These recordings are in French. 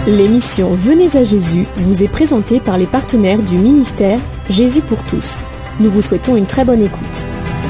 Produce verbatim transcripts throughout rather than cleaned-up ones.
L'émission Venez à Jésus vous est présentée par les partenaires du ministère Jésus pour tous. Nous vous souhaitons une très bonne écoute.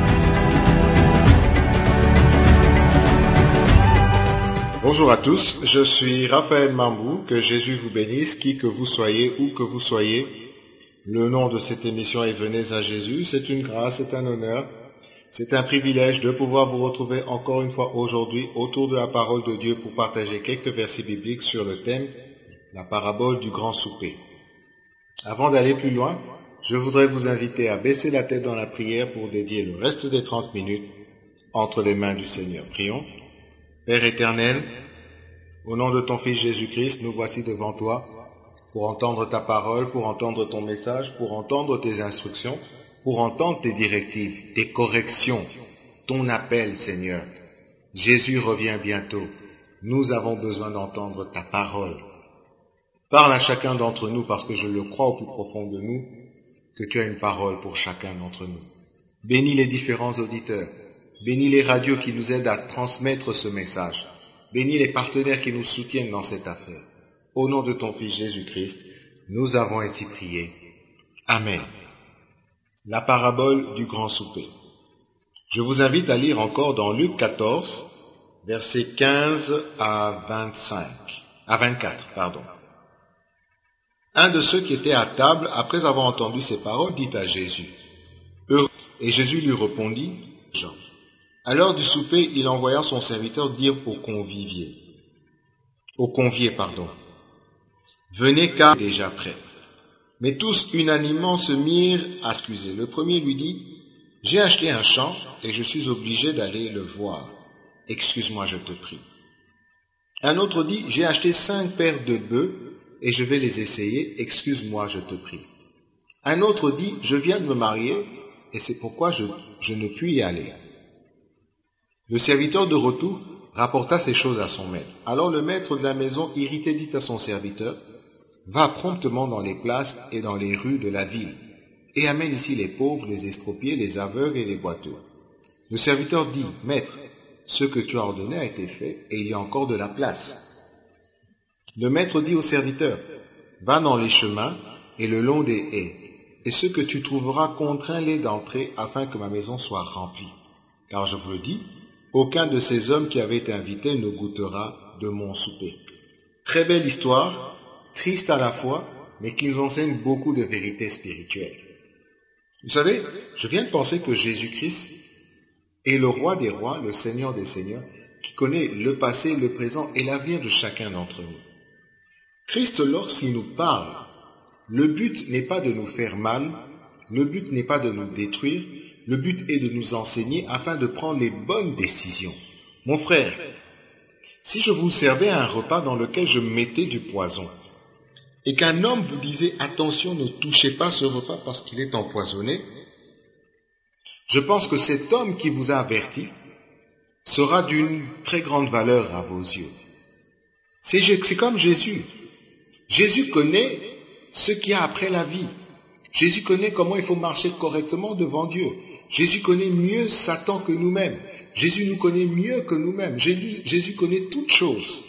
Bonjour à tous, je suis Raphaël Mambou, que Jésus vous bénisse, qui que vous soyez, où que vous soyez. Le nom de cette émission est Venez à Jésus, c'est une grâce, c'est un honneur, c'est un privilège de pouvoir vous retrouver encore une fois aujourd'hui autour de la parole de Dieu pour partager quelques versets bibliques sur le thème, la parabole du grand souper. Avant d'aller plus loin, je voudrais vous inviter à baisser la tête dans la prière pour dédier le reste des trente minutes entre les mains du Seigneur. Prions. Père éternel, au nom de ton Fils Jésus-Christ, nous voici devant toi pour entendre ta parole, pour entendre ton message, pour entendre tes instructions, pour entendre tes directives, tes corrections, ton appel, Seigneur. Jésus revient bientôt. Nous avons besoin d'entendre ta parole. Parle à chacun d'entre nous parce que je le crois au plus profond de nous que tu as une parole pour chacun d'entre nous. Bénis les différents auditeurs. Bénis les radios qui nous aident à transmettre ce message. Bénis les partenaires qui nous soutiennent dans cette affaire. Au nom de ton Fils Jésus-Christ, nous avons ainsi prié. Amen. La parabole du grand souper. Je vous invite à lire encore dans Luc quatorze, versets quinze à vingt-cinq, à vingt-quatre, pardon. Un de ceux qui étaient à table, après avoir entendu ces paroles, dit à Jésus, « Heureux !» Et Jésus lui répondit, « Jean. » À l'heure du souper, il envoya son serviteur dire aux conviviers, aux conviés, pardon, « Venez car déjà prêt. » Mais tous unanimement se mirent à excuser. Le premier lui dit, « J'ai acheté un champ et je suis obligé d'aller le voir. Excuse-moi, je te prie. » Un autre dit, « J'ai acheté cinq paires de bœufs et je vais les essayer. Excuse-moi, je te prie. » Un autre dit, « Je viens de me marier et c'est pourquoi je, je ne puis y aller. » Le serviteur de retour rapporta ces choses à son maître. Alors le maître de la maison, irrité, dit à son serviteur, « Va promptement dans les places et dans les rues de la ville, et amène ici les pauvres, les estropiés, les aveugles et les boiteux. » Le serviteur dit, « Maître, ce que tu as ordonné a été fait, et il y a encore de la place. » Le maître dit au serviteur, « Va dans les chemins et le long des haies, et ce que tu trouveras contrains-les d'entrer, afin que ma maison soit remplie. Car je vous le dis, aucun de ces hommes qui avaient été invités ne goûtera de mon souper. » Très belle histoire, triste à la fois, mais qui nous enseigne beaucoup de vérités spirituelles. Vous savez, je viens de penser que Jésus-Christ est le roi des rois, le Seigneur des seigneurs, qui connaît le passé, le présent et l'avenir de chacun d'entre nous. Christ, lorsqu'il nous parle, le but n'est pas de nous faire mal, le but n'est pas de nous détruire, le but est de nous enseigner afin de prendre les bonnes décisions. Mon frère, si je vous servais un repas dans lequel je mettais du poison, et qu'un homme vous disait « Attention, ne touchez pas ce repas parce qu'il est empoisonné », je pense que cet homme qui vous a averti sera d'une très grande valeur à vos yeux. C'est, c'est comme Jésus. Jésus connaît ce qu'il y a après la vie. Jésus connaît comment il faut marcher correctement devant Dieu. Jésus connaît mieux Satan que nous-mêmes. Jésus nous connaît mieux que nous-mêmes. Jésus, Jésus connaît toutes choses.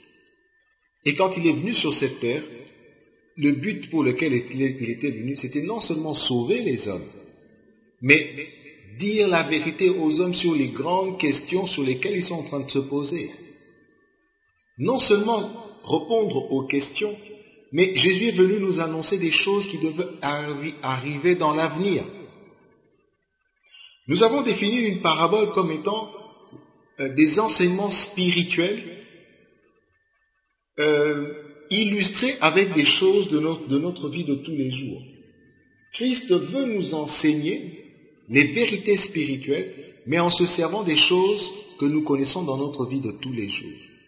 Et quand il est venu sur cette terre, le but pour lequel il était venu, c'était non seulement sauver les hommes, mais dire la vérité aux hommes sur les grandes questions sur lesquelles ils sont en train de se poser. Non seulement répondre aux questions, mais Jésus est venu nous annoncer des choses qui devaient arri- arriver dans l'avenir. Nous avons défini une parabole comme étant euh, des enseignements spirituels euh, illustrés avec des choses de notre, de notre vie de tous les jours. Christ veut nous enseigner les vérités spirituelles, mais en se servant des choses que nous connaissons dans notre vie de tous les jours.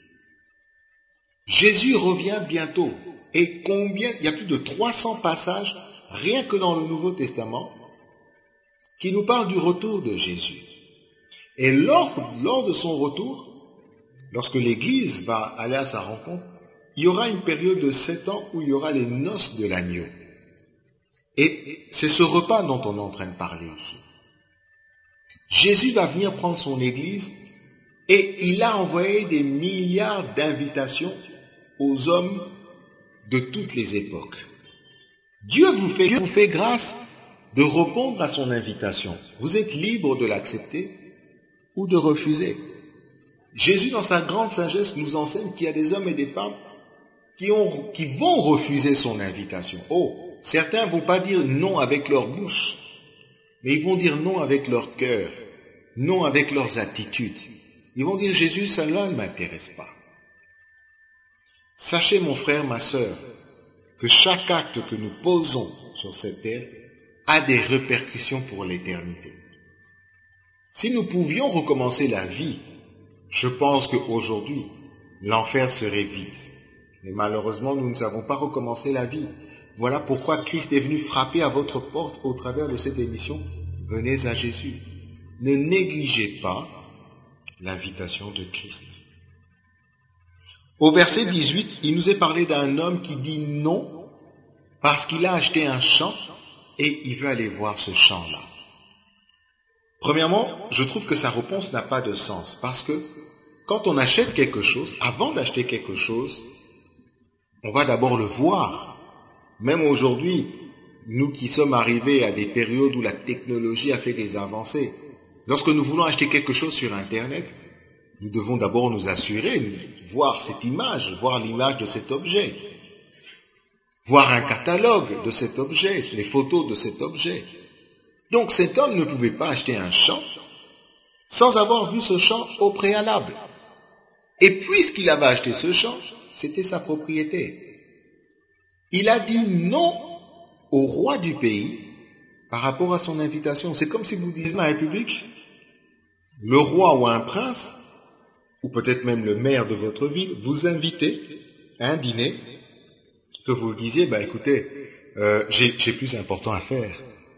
Jésus revient bientôt. Et combien, il y a plus de trois cents passages, rien que dans le Nouveau Testament, qui nous parlent du retour de Jésus. Et lors, lors de son retour, lorsque l'Église va aller à sa rencontre, il y aura une période de sept ans où il y aura les noces de l'agneau. Et c'est ce repas dont on est en train de parler ici. Jésus va venir prendre son Église et il a envoyé des milliards d'invitations aux hommes de toutes les époques. Dieu vous fait, Dieu vous fait grâce de répondre à son invitation. Vous êtes libre de l'accepter ou de refuser. Jésus, dans sa grande sagesse, nous enseigne qu'il y a des hommes et des femmes qui, ont, qui vont refuser son invitation. Oh, certains ne vont pas dire non avec leur bouche, mais ils vont dire non avec leur cœur, non avec leurs attitudes. Ils vont dire, Jésus, cela ne m'intéresse pas. Sachez, mon frère, ma sœur, que chaque acte que nous posons sur cette terre a des répercussions pour l'éternité. Si nous pouvions recommencer la vie, je pense qu'aujourd'hui, l'enfer serait vide. Mais malheureusement, nous ne savons pas recommencer la vie. Voilà pourquoi Christ est venu frapper à votre porte au travers de cette émission. Venez à Jésus. Ne négligez pas l'invitation de Christ. Au verset dix-huit, il nous est parlé d'un homme qui dit non parce qu'il a acheté un champ et il veut aller voir ce champ-là. Premièrement, je trouve que sa réponse n'a pas de sens parce que quand on achète quelque chose, avant d'acheter quelque chose, on va d'abord le voir. Même aujourd'hui, nous qui sommes arrivés à des périodes où la technologie a fait des avancées, lorsque nous voulons acheter quelque chose sur Internet, nous devons d'abord nous assurer, voir cette image, voir l'image de cet objet, voir un catalogue de cet objet, les photos de cet objet. Donc cet homme ne pouvait pas acheter un champ sans avoir vu ce champ au préalable. Et puisqu'il avait acheté ce champ, c'était sa propriété. Il a dit non au roi du pays par rapport à son invitation. C'est comme si vous disiez à la République, le roi ou un prince, ou peut-être même le maire de votre ville, vous invitez à un dîner, que vous disiez, bah écoutez, euh, j'ai, j'ai plus important à faire.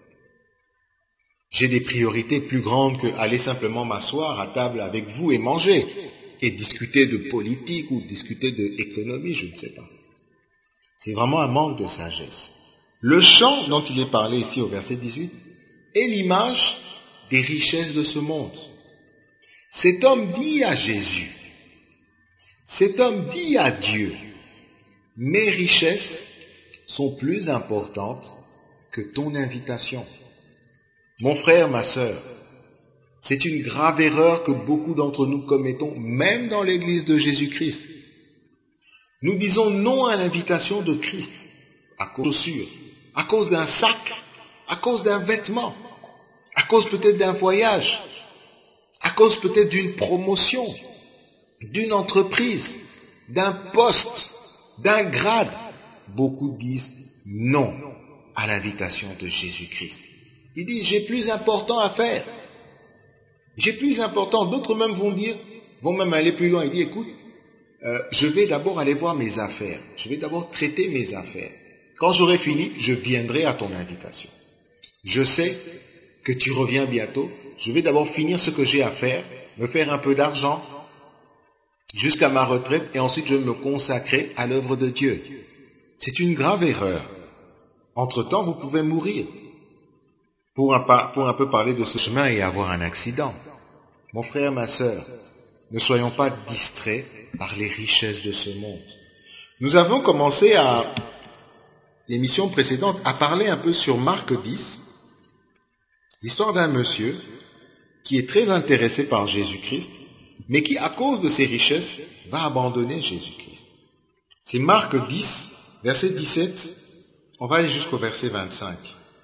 J'ai des priorités plus grandes que aller simplement m'asseoir à table avec vous et manger, et discuter de politique ou discuter d'économie, je ne sais pas. C'est vraiment un manque de sagesse. Le champ dont il est parlé ici au verset dix-huit est l'image des richesses de ce monde. Cet homme dit à Jésus, cet homme dit à Dieu, mes richesses sont plus importantes que ton invitation. Mon frère, ma sœur, c'est une grave erreur que beaucoup d'entre nous commettons, même dans l'église de Jésus-Christ. Nous disons non à l'invitation de Christ, à cause de chaussures, à cause d'un sac, à cause d'un vêtement, à cause peut-être d'un voyage, à cause peut-être d'une promotion, d'une entreprise, d'un poste, d'un grade. Beaucoup disent non à l'invitation de Jésus-Christ. Ils disent, j'ai plus important à faire. J'ai plus important. D'autres même vont dire, vont même aller plus loin. Ils disent, écoute, euh, je vais d'abord aller voir mes affaires. Je vais d'abord traiter mes affaires. Quand j'aurai fini, je viendrai à ton invitation. Je sais que tu reviens bientôt. Je vais d'abord finir ce que j'ai à faire, me faire un peu d'argent jusqu'à ma retraite et ensuite je vais me consacrer à l'œuvre de Dieu. C'est une grave erreur. Entre-temps, vous pouvez mourir. Pour un, pour un peu parler de ce chemin et avoir un accident. Mon frère, ma sœur, ne soyons pas distraits par les richesses de ce monde. Nous avons commencé à l'émission précédente à parler un peu sur Marc dix, l'histoire d'un monsieur qui est très intéressé par Jésus-Christ, mais qui, à cause de ses richesses, va abandonner Jésus-Christ. C'est Marc dix, verset dix-sept, on va aller jusqu'au verset vingt-cinq.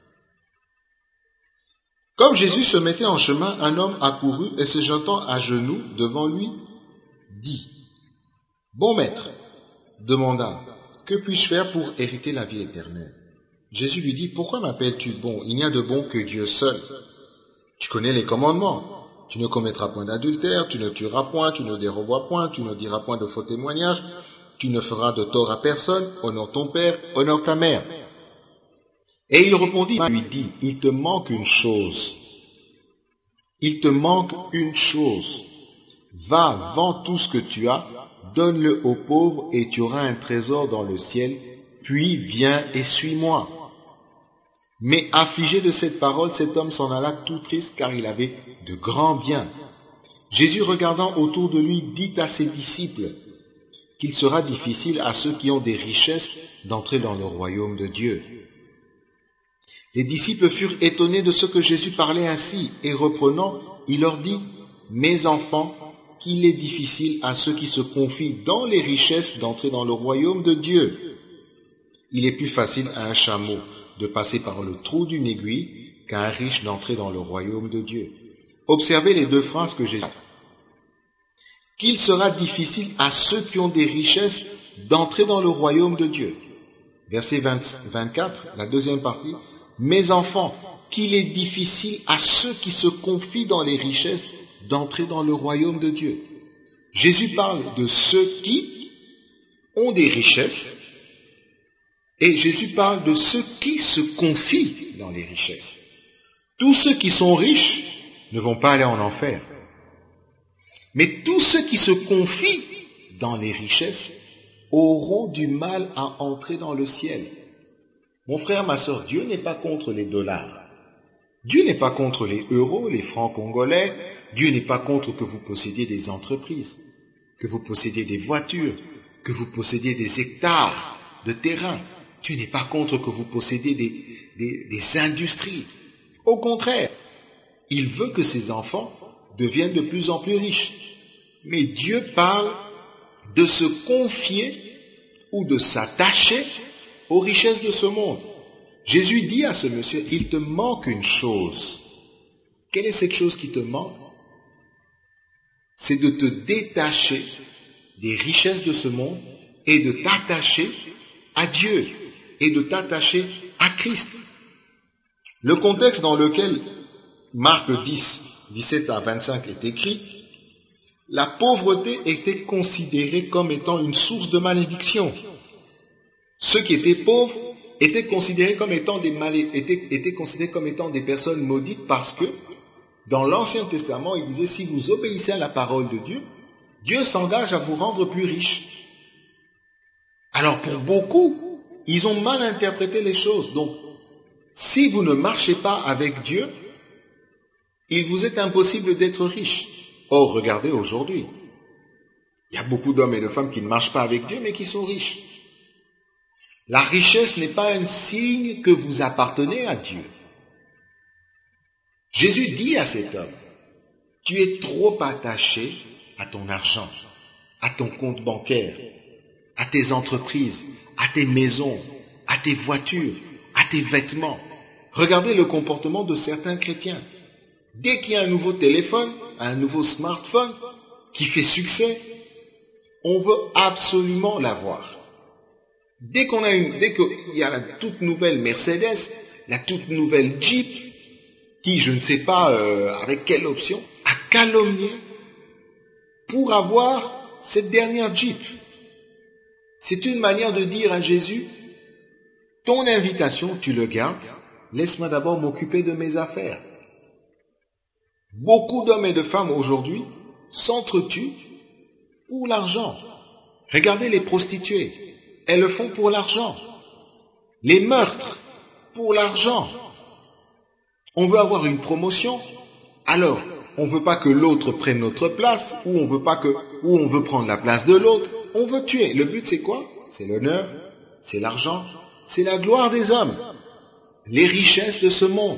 Comme Jésus se mettait en chemin, un homme accourut et se jetant à genoux devant lui, dit, « Bon maître, demanda, que puis-je faire pour hériter la vie éternelle ?» Jésus lui dit, « Pourquoi m'appelles-tu bon? Il n'y a de bon que Dieu seul. Tu connais les commandements. Tu ne commettras point d'adultère, tu ne tueras point, tu ne déroberas point, tu ne diras point de faux témoignages, tu ne feras de tort à personne, honore ton père, honore ta mère. » Et il répondit, lui dit, « Il te manque une chose. Il te manque une chose. Va, vends tout ce que tu as, donne-le aux pauvres et tu auras un trésor dans le ciel, puis viens et suis-moi. » Mais affligé de cette parole, cet homme s'en alla tout triste car il avait de grands biens. Jésus, regardant autour de lui, dit à ses disciples, « qu'il sera difficile à ceux qui ont des richesses d'entrer dans le royaume de Dieu. Les disciples furent étonnés de ce que Jésus parlait ainsi, et reprenant, il leur dit, « Mes enfants, qu'il est difficile à ceux qui se confient dans les richesses d'entrer dans le royaume de Dieu. Il est plus facile à un chameau de passer par le trou d'une aiguille qu'à un riche d'entrer dans le royaume de Dieu. » Observez les deux phrases que Jésus a. Qu'il sera difficile à ceux qui ont des richesses d'entrer dans le royaume de Dieu. Verset vingt-quatre, la deuxième partie. Mes enfants, qu'il est difficile à ceux qui se confient dans les richesses d'entrer dans le royaume de Dieu. Jésus parle de ceux qui ont des richesses et Jésus parle de ceux qui se confient dans les richesses. Tous ceux qui sont riches ne vont pas aller en enfer. Mais tous ceux qui se confient dans les richesses auront du mal à entrer dans le ciel. Mon frère, ma sœur, Dieu n'est pas contre les dollars. Dieu n'est pas contre les euros, les francs congolais. Dieu n'est pas contre que vous possédiez des entreprises, que vous possédiez des voitures, que vous possédiez des hectares de terrain. Dieu n'est pas contre que vous possédiez des, des, des industries. Au contraire, il veut que ses enfants deviennent de plus en plus riches. Mais Dieu parle de se confier ou de s'attacher aux richesses de ce monde. Jésus dit à ce monsieur, il te manque une chose. Quelle est cette chose qui te manque? C'est de te détacher des richesses de ce monde et de t'attacher à Dieu et de t'attacher à Christ. Le contexte dans lequel Marc dix, dix-sept à vingt-cinq est écrit, la pauvreté était considérée comme étant une source de malédiction. Ceux qui étaient pauvres étaient considérés comme étant des malé- étaient, étaient considérés comme étant des personnes maudites parce que dans l'Ancien Testament, il disait si vous obéissez à la parole de Dieu, Dieu s'engage à vous rendre plus riches. Alors pour beaucoup, ils ont mal interprété les choses. Donc, si vous ne marchez pas avec Dieu, il vous est impossible d'être riche. Or, regardez aujourd'hui, il y a beaucoup d'hommes et de femmes qui ne marchent pas avec Dieu, mais qui sont riches. La richesse n'est pas un signe que vous appartenez à Dieu. Jésus dit à cet homme, tu es trop attaché à ton argent, à ton compte bancaire, à tes entreprises, à tes maisons, à tes voitures, à tes vêtements. Regardez le comportement de certains chrétiens. Dès qu'il y a un nouveau téléphone, un nouveau smartphone qui fait succès, on veut absolument l'avoir. Dès qu'on a une, dès qu'il y a la toute nouvelle Mercedes, la toute nouvelle Jeep, qui, je ne sais pas euh, avec quelle option, a calomnié pour avoir cette dernière Jeep. C'est une manière de dire à Jésus, ton invitation, tu le gardes, laisse-moi d'abord m'occuper de mes affaires. Beaucoup d'hommes et de femmes aujourd'hui s'entretuent pour l'argent. Regardez les prostituées, elles le font pour l'argent. Les meurtres, pour l'argent. On veut avoir une promotion, alors on ne veut pas que l'autre prenne notre place, ou on veut pas que, ou on veut prendre la place de l'autre, on veut tuer. Le but c'est quoi? C'est l'honneur, c'est l'argent, c'est la gloire des hommes, les richesses de ce monde.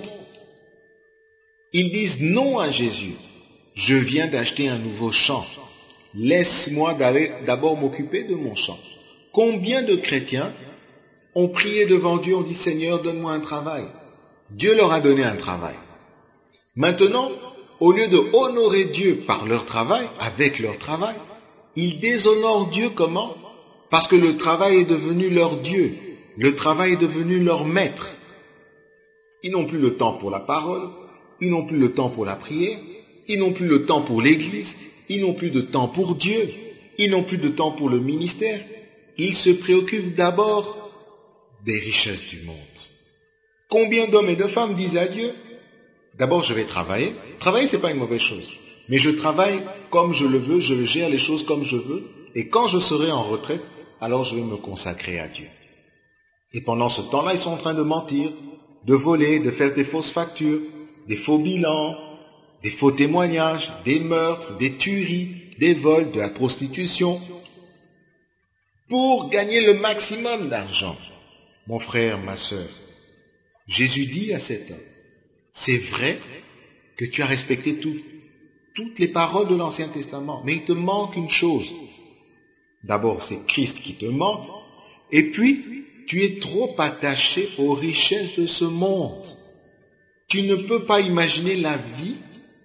Ils disent non à Jésus. Je viens d'acheter un nouveau champ. Laisse-moi d'aller d'abord m'occuper de mon champ. Combien de chrétiens ont prié devant Dieu, ont dit Seigneur, donne-moi un travail. Dieu leur a donné un travail. Maintenant, au lieu de honorer Dieu par leur travail, avec leur travail, ils déshonorent Dieu comment? Parce que le travail est devenu leur Dieu. Le travail est devenu leur maître. Ils n'ont plus le temps pour la parole. Ils n'ont plus le temps pour la prière, ils n'ont plus le temps pour l'église, ils n'ont plus de temps pour Dieu, ils n'ont plus de temps pour le ministère. Ils se préoccupent d'abord des richesses du monde. Combien d'hommes et de femmes disent à Dieu, d'abord je vais travailler. Travailler, c'est pas une mauvaise chose. Mais je travaille comme je le veux, je gère les choses comme je veux, et quand je serai en retraite, alors je vais me consacrer à Dieu. Et pendant ce temps-là, ils sont en train de mentir, de voler, de faire des fausses factures, des faux bilans, des faux témoignages, des meurtres, des tueries, des vols, de la prostitution. pour gagner le maximum d'argent. Mon frère, ma sœur, Jésus dit à cet homme, c'est vrai que tu as respecté tout, toutes les paroles de l'Ancien Testament, mais il te manque une chose. D'abord, c'est Christ qui te manque, et puis, tu es trop attaché aux richesses de ce monde. Tu ne peux pas imaginer la vie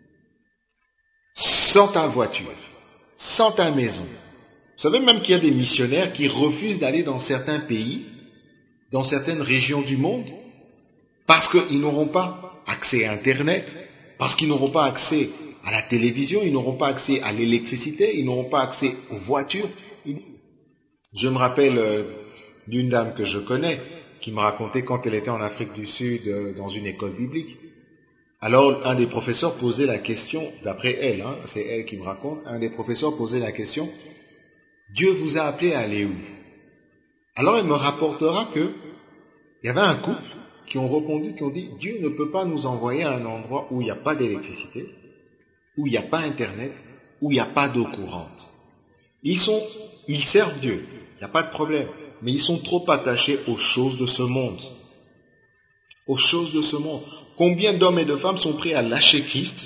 sans ta voiture, sans ta maison. Vous savez même qu'il y a des missionnaires qui refusent d'aller dans certains pays, dans certaines régions du monde, parce qu'ils n'auront pas accès à Internet, parce qu'ils n'auront pas accès à la télévision, ils n'auront pas accès à l'électricité, ils n'auront pas accès aux voitures. Je me rappelle euh, d'une dame que je connais, qui me racontait quand elle était en Afrique du Sud, euh, dans une école biblique. Alors, un des professeurs posait la question, d'après elle, hein, c'est elle qui me raconte, un des professeurs posait la question, Dieu vous a appelé à aller où? Alors, elle me rapportera que il y avait un couple qui ont répondu, qui ont dit, Dieu ne peut pas nous envoyer à un endroit où il n'y a pas d'électricité, où il n'y a pas Internet, où il n'y a pas d'eau courante. Ils sont, ils servent Dieu, il n'y a pas de problème, mais ils sont trop attachés aux choses de ce monde. Aux choses de ce monde. Combien d'hommes et de femmes sont prêts à lâcher Christ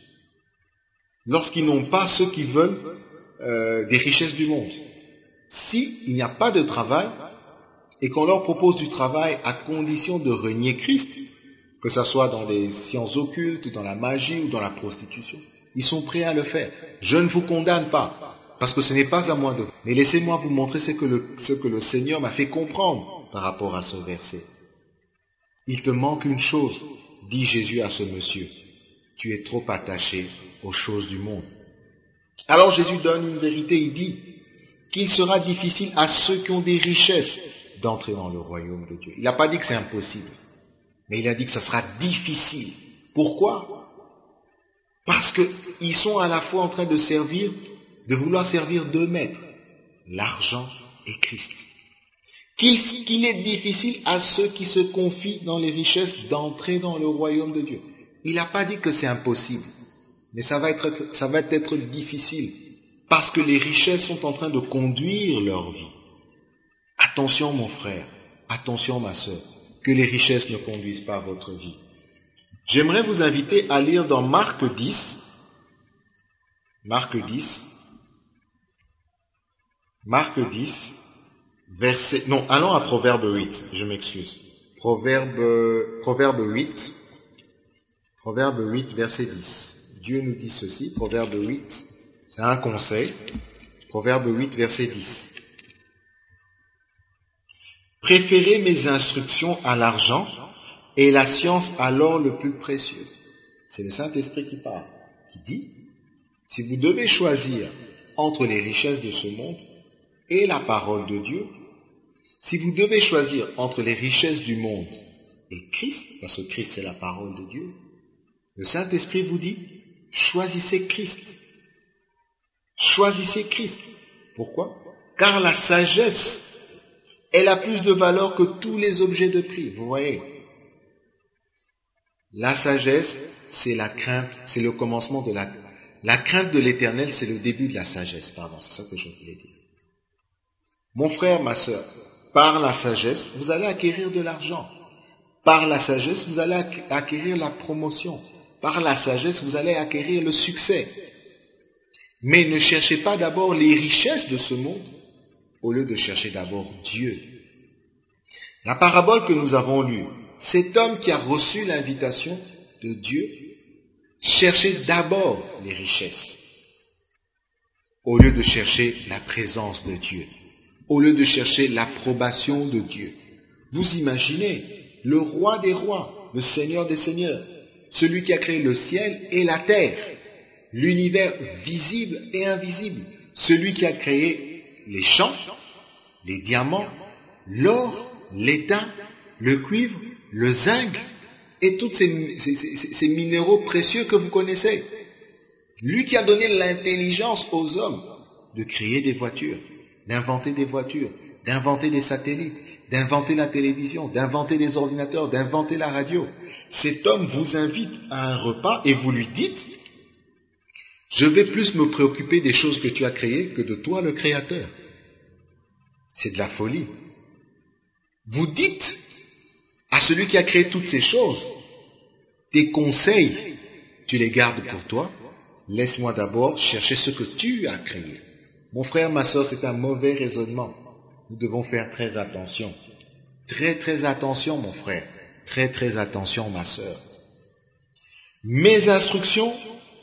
lorsqu'ils n'ont pas ceux qui veulent euh, des richesses du monde? S'il n'y a pas de travail et qu'on leur propose du travail à condition de renier Christ, que ce soit dans les sciences occultes, dans la magie ou dans la prostitution, ils sont prêts à le faire. Je ne vous condamne pas, parce que ce n'est pas à moi de... Mais laissez-moi vous montrer ce que le, ce que le Seigneur m'a fait comprendre par rapport à ce verset. Il te manque une chose, dit Jésus à ce monsieur. Tu es trop attaché aux choses du monde. Alors Jésus donne une vérité, il dit qu'il sera difficile à ceux qui ont des richesses d'entrer dans le royaume de Dieu. Il n'a pas dit que c'est impossible, mais il a dit que ça sera difficile. Pourquoi? Parce qu'ils sont à la fois en train de servir, de vouloir servir deux maîtres, l'argent et Christ. Qu'il, qu'il est difficile à ceux qui se confient dans les richesses d'entrer dans le royaume de Dieu. Il n'a pas dit que c'est impossible, mais ça va être, ça va être difficile, parce que les richesses sont en train de conduire leur vie. Attention mon frère, attention ma sœur, que les richesses ne conduisent pas votre vie. J'aimerais vous inviter à lire dans Marc dix, Marc dix, Marc dix, verset, non, allons à Proverbe huit, je m'excuse. Proverbe, Proverbe huit, Proverbe huit, verset dix. Dieu nous dit ceci, Proverbe huit, c'est un conseil. Proverbe huit, verset dix. Préférez mes instructions à l'argent et la science à l'or le plus précieux. C'est le Saint-Esprit qui parle, qui dit, si vous devez choisir entre les richesses de ce monde et la parole de Dieu, si vous devez choisir entre les richesses du monde et Christ, parce que Christ c'est la parole de Dieu, le Saint-Esprit vous dit, choisissez Christ. Choisissez Christ. Pourquoi? Car la sagesse, elle a plus de valeur que tous les objets de prix. Vous voyez? La sagesse, c'est la crainte, c'est le commencement de la... La crainte de l'Éternel, c'est le début de la sagesse. Pardon, c'est ça que je voulais dire. Mon frère, ma sœur, par la sagesse, vous allez acquérir de l'argent. Par la sagesse, vous allez acquérir la promotion. Par la sagesse, vous allez acquérir le succès. Mais ne cherchez pas d'abord les richesses de ce monde, au lieu de chercher d'abord Dieu. La parabole que nous avons lue, cet homme qui a reçu l'invitation de Dieu, cherchait d'abord les richesses, au lieu de chercher la présence de Dieu, au lieu de chercher l'approbation de Dieu. Vous imaginez, le roi des rois, le Seigneur des seigneurs, celui qui a créé le ciel et la terre, l'univers visible et invisible, celui qui a créé les champs, les diamants, l'or, l'étain, le cuivre, le zinc et tous ces, ces, ces, ces minéraux précieux que vous connaissez. Lui qui a donné l'intelligence aux hommes de créer des voitures, d'inventer des voitures, d'inventer des satellites, d'inventer la télévision, d'inventer des ordinateurs, d'inventer la radio. Cet homme vous invite à un repas et vous lui dites, je vais plus me préoccuper des choses que tu as créées que de toi le Créateur. C'est de la folie. Vous dites à celui qui a créé toutes ces choses, tes conseils, tu les gardes pour toi. Laisse-moi d'abord chercher ce que tu as créé. Mon frère, ma sœur, c'est un mauvais raisonnement. Nous devons faire très attention. Très, très attention, mon frère. Très, très attention, ma sœur. Mes instructions,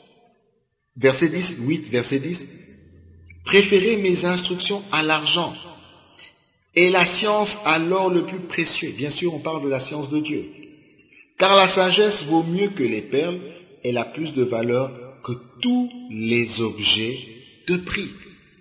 verset dix, huit, verset dix, préférez mes instructions à l'argent et la science à l'or le plus précieux. Bien sûr, on parle de la science de Dieu. Car la sagesse vaut mieux que les perles, elle a plus de valeur que tous les objets de prix.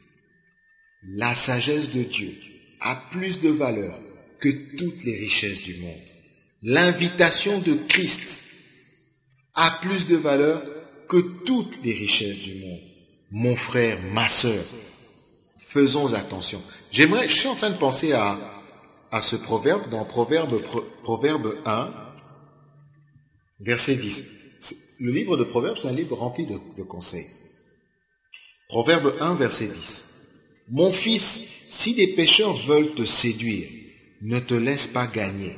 La sagesse de Dieu a plus de valeur que toutes les richesses du monde. L'invitation de Christ a plus de valeur que toutes les richesses du monde. Mon frère, ma sœur, faisons attention. J'aimerais, je suis en train de penser à, à ce proverbe, dans Proverbe, pro, Proverbe un, verset dix. Le livre de Proverbes, c'est un livre rempli de, de conseils. Proverbe un, verset dix. Mon fils, si des pécheurs veulent te séduire, ne te laisse pas gagner.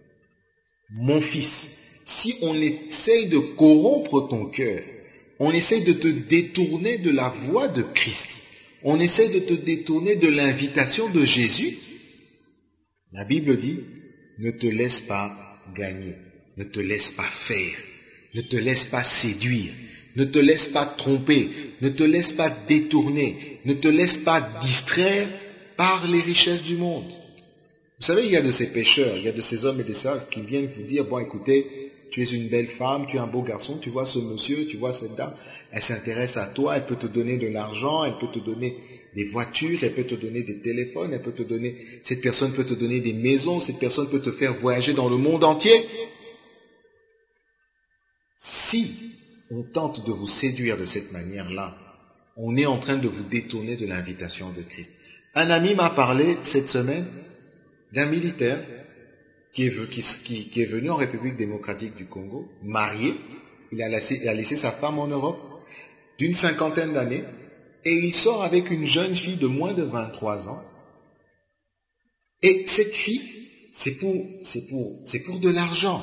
Mon fils, si on essaye de corrompre ton cœur, on essaye de te détourner de la voie de Christ, on essaye de te détourner de l'invitation de Jésus, la Bible dit, ne te laisse pas gagner, ne te laisse pas faire, ne te laisse pas séduire, ne te laisse pas tromper, ne te laisse pas détourner, ne te laisse pas distraire par les richesses du monde. Vous savez, il y a de ces pécheurs, il y a de ces hommes et des sœurs qui viennent vous dire, bon écoutez, tu es une belle femme, tu es un beau garçon, tu vois ce monsieur, tu vois cette dame, elle s'intéresse à toi, elle peut te donner de l'argent, elle peut te donner des voitures, elle peut te donner des téléphones, elle peut te donner, cette personne peut te donner des maisons, cette personne peut te faire voyager dans le monde entier. Si on tente de vous séduire de cette manière-là, on est en train de vous détourner de l'invitation de Christ. Un ami m'a parlé cette semaine d'un militaire qui est, qui, qui, qui est venu en République démocratique du Congo, marié, il a, laissé, il a laissé sa femme en Europe, d'une cinquantaine d'années, et il sort avec une jeune fille de moins de vingt-trois ans. Et cette fille, c'est pour, c'est pour, c'est pour de l'argent.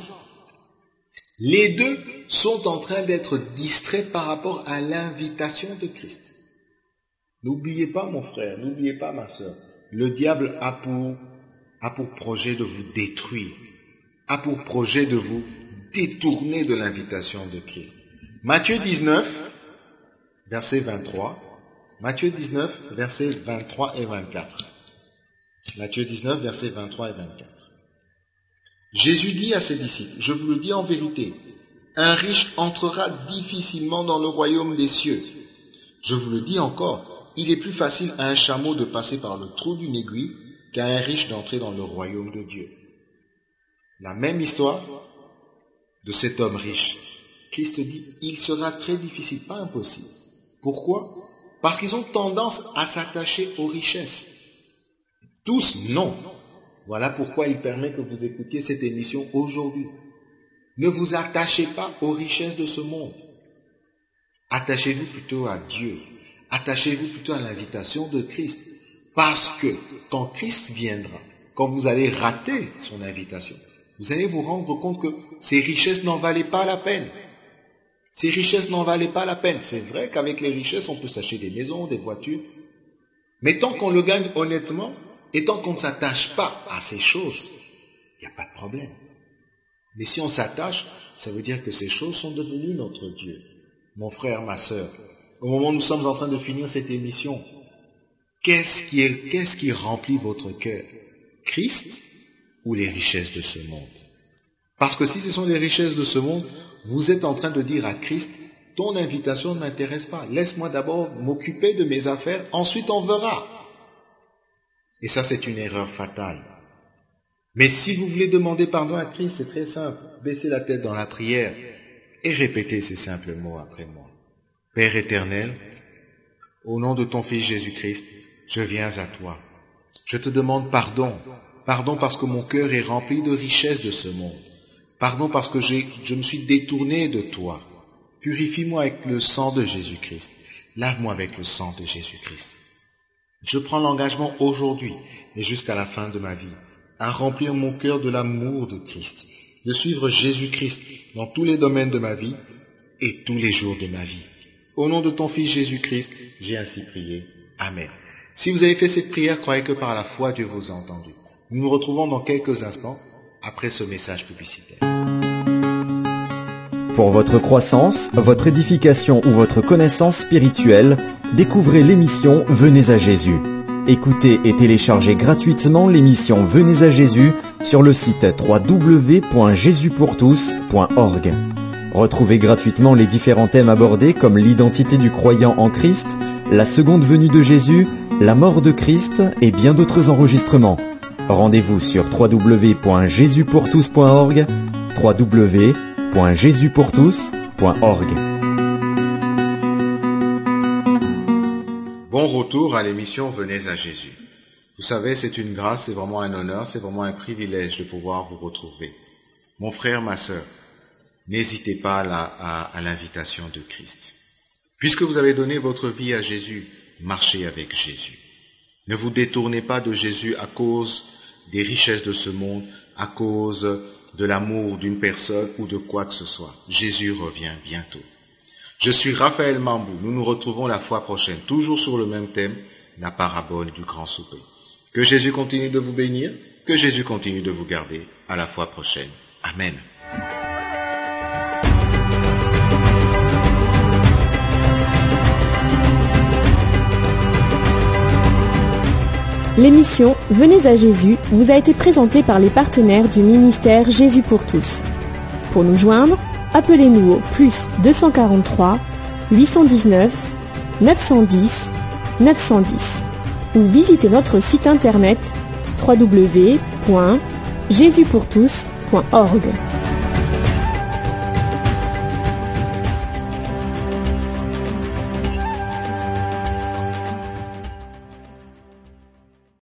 Les deux sont en train d'être distraits par rapport à l'invitation de Christ. N'oubliez pas, mon frère, n'oubliez pas, ma sœur, le diable a pour, a pour projet de vous détruire, a pour projet de vous détourner de l'invitation de Christ. Matthieu dix-neuf, verset vingt-trois. Matthieu dix-neuf, versets vingt-trois et vingt-quatre. Matthieu dix-neuf, versets vingt-trois et vingt-quatre. Jésus dit à ses disciples, je vous le dis en vérité, un riche entrera difficilement dans le royaume des cieux. Je vous le dis encore, il est plus facile à un chameau de passer par le trou d'une aiguille qu'à un riche d'entrer dans le royaume de Dieu. La même histoire de cet homme riche. Christ dit, il sera très difficile, pas impossible. Pourquoi? Parce qu'ils ont tendance à s'attacher aux richesses. Tous, non. Voilà pourquoi il permet que vous écoutiez cette émission aujourd'hui. Ne vous attachez pas aux richesses de ce monde. Attachez-vous plutôt à Dieu. Attachez-vous plutôt à l'invitation de Christ. Parce que quand Christ viendra, quand vous allez rater son invitation, vous allez vous rendre compte que ces richesses n'en valaient pas la peine. Ces richesses n'en valaient pas la peine. C'est vrai qu'avec les richesses, on peut s'acheter des maisons, des voitures. Mais tant qu'on le gagne honnêtement, et tant qu'on ne s'attache pas à ces choses, il n'y a pas de problème. Mais si on s'attache, ça veut dire que ces choses sont devenues notre Dieu. Mon frère, ma sœur, au moment où nous sommes en train de finir cette émission, qu'est-ce qui, est, qu'est-ce qui remplit votre cœur? Christ ou les richesses de ce monde? Parce que si ce sont les richesses de ce monde, vous êtes en train de dire à Christ, ton invitation ne m'intéresse pas. Laisse-moi d'abord m'occuper de mes affaires, ensuite on verra. Et ça, c'est une erreur fatale. Mais si vous voulez demander pardon à Christ, c'est très simple. Baissez la tête dans la prière et répétez ces simples mots après moi. Père éternel, au nom de ton Fils Jésus-Christ, je viens à toi. Je te demande pardon. Pardon parce que mon cœur est rempli de richesses de ce monde. Pardon parce que j'ai, je me suis détourné de toi. Purifie-moi avec le sang de Jésus-Christ. Lave-moi avec le sang de Jésus-Christ. Je prends l'engagement aujourd'hui et jusqu'à la fin de ma vie à remplir mon cœur de l'amour de Christ, de suivre Jésus-Christ dans tous les domaines de ma vie et tous les jours de ma vie. Au nom de ton Fils Jésus-Christ, j'ai ainsi prié. Amen. Si vous avez fait cette prière, croyez que par la foi, Dieu vous a entendu. Nous nous retrouvons dans quelques instants après ce message publicitaire. Pour votre croissance, votre édification ou votre connaissance spirituelle, découvrez l'émission Venez à Jésus. Écoutez et téléchargez gratuitement l'émission Venez à Jésus sur le site w w w point jésus pour tous point org. Retrouvez gratuitement les différents thèmes abordés comme l'identité du croyant en Christ, la seconde venue de Jésus, la mort de Christ et bien d'autres enregistrements. Rendez-vous sur w w w point jésus pour tous point org, w w w point jésus pour tous point org. Bon retour à l'émission Venez à Jésus. Vous savez, c'est une grâce, c'est vraiment un honneur, c'est vraiment un privilège de pouvoir vous retrouver. Mon frère, ma sœur, n'hésitez pas à, la, à, à l'invitation de Christ. Puisque vous avez donné votre vie à Jésus, marchez avec Jésus. Ne vous détournez pas de Jésus à cause des richesses de ce monde, à cause de l'amour d'une personne ou de quoi que ce soit. Jésus revient bientôt. Je suis Raphaël Mambou. Nous nous retrouvons la fois prochaine, toujours sur le même thème, la parabole du grand souper. Que Jésus continue de vous bénir, que Jésus continue de vous garder. À la fois prochaine. Amen. L'émission Venez à Jésus vous a été présentée par les partenaires du ministère Jésus pour tous. Pour nous joindre, appelez-nous au plus deux cent quarante-trois, huit cent dix-neuf, neuf cent dix, neuf cent dix ou visitez notre site internet w w w point jésus pour tous point org.